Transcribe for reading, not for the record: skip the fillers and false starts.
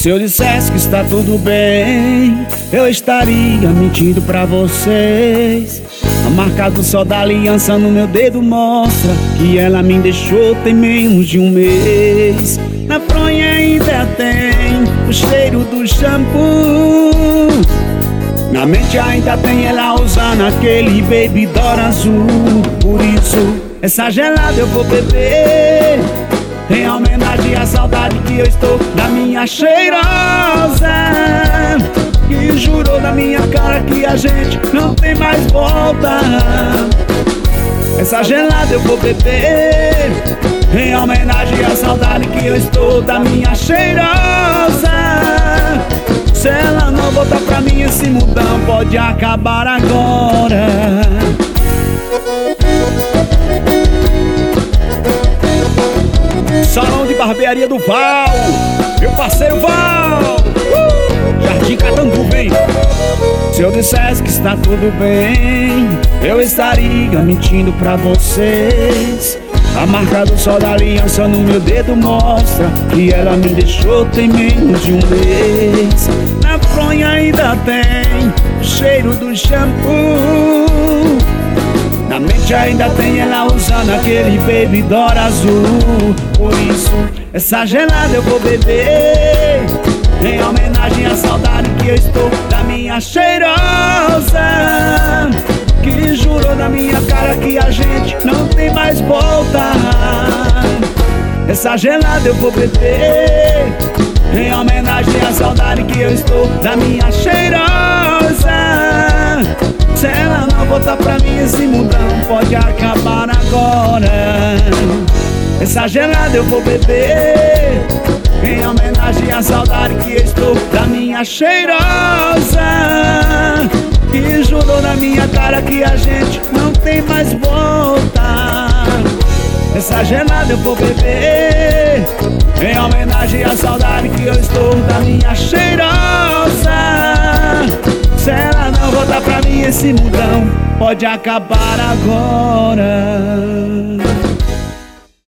Se eu dissesse que está tudo bem, eu estaria mentindo pra vocês. A marca do sol da aliança no meu dedo mostra que ela me deixou tem menos de um mês. Na fronha ainda tem o cheiro do shampoo. Na mente ainda tem ela usando aquele baby doll azul. Por isso, essa gelada eu vou beber, em homenagem à saudade que eu estou da minha cheirosa, que jurou na minha cara que a gente não tem mais volta. Essa gelada eu vou beber, em homenagem à saudade que eu estou da minha cheirosa. Se ela não voltar pra mim, esse mundão pode acabar agora. Salão de barbearia do Val, meu parceiro Val, Jardim Catandu, vem. Se eu dissesse que está tudo bem, eu estaria mentindo pra vocês. A marca do sol da aliança no meu dedo mostra que ela me deixou tem menos de um mês. Na fronha ainda tem o cheiro do shampoo. Na mente ainda tem ela usando aquele baby doll azul. Por isso, essa gelada eu vou beber, em homenagem à saudade que eu estou da minha cheirosa, que jurou na minha cara que a gente não tem mais volta. Essa gelada eu vou beber, em homenagem à saudade que eu estou da minha cheirosa. Se ela não voltar pra mim, esse mundão pode acabar agora. Essa gelada eu vou beber, em homenagem à saudade que eu estou da minha cheirosa, que jurou na minha cara que a gente não tem mais volta. Essa gelada eu vou beber, em homenagem à saudade que eu estou da minha cheirosa. Se ela não voltar pra mim, esse mundão pode acabar agora.